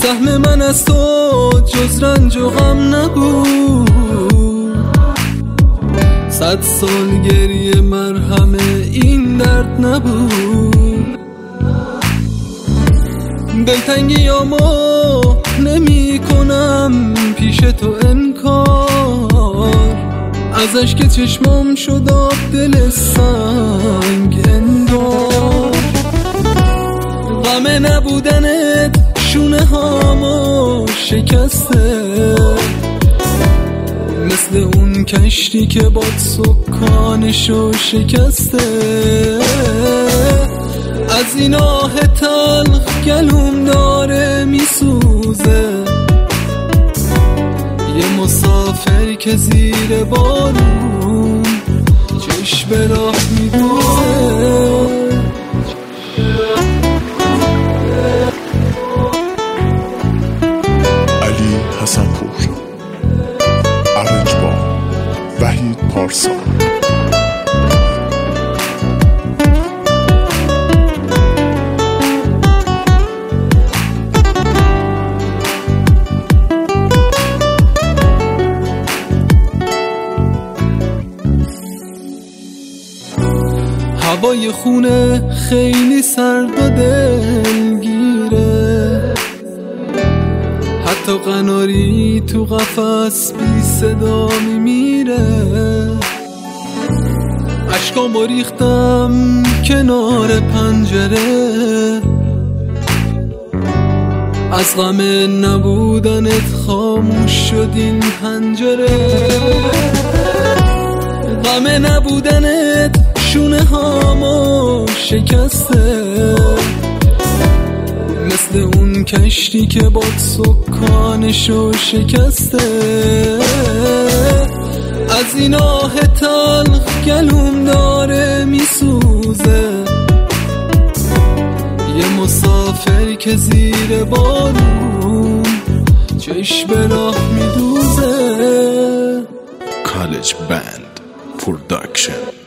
سهم من از تو جز رنج و غم نبود، 100 سال گریه مرهم این درد نبود. دلتنگیامو نمی کنم پیش تو انکار، از اشک چشمام شد آب دل سنگ اندار. غم نبودنت شونه هامو شکسته، مثل اون کشتی که باد سکانشو شکسته. از این آه تلخ گلوم داره میسوزه، یه مسافر که زیر بارون چشم به راه میدوزه. علی حسنپور، ارنج با وحید پارسا. هوای خونه خیلی سرد و دلگیره، حتی قناری تو قفس بی صدا میمیره. اشکامو ریختم کنار پنجره، از غم نبودنت خاموش شد این پنجره. غم نبودنت شونه هامو شکسته، مثل اون کشتی که باد سکانشو شکسته. از این آه تلخ گلوم داره میسوزه، یه مسافر که زیر بارون چشم به راه میدوزه. کالج بند پروداکشن.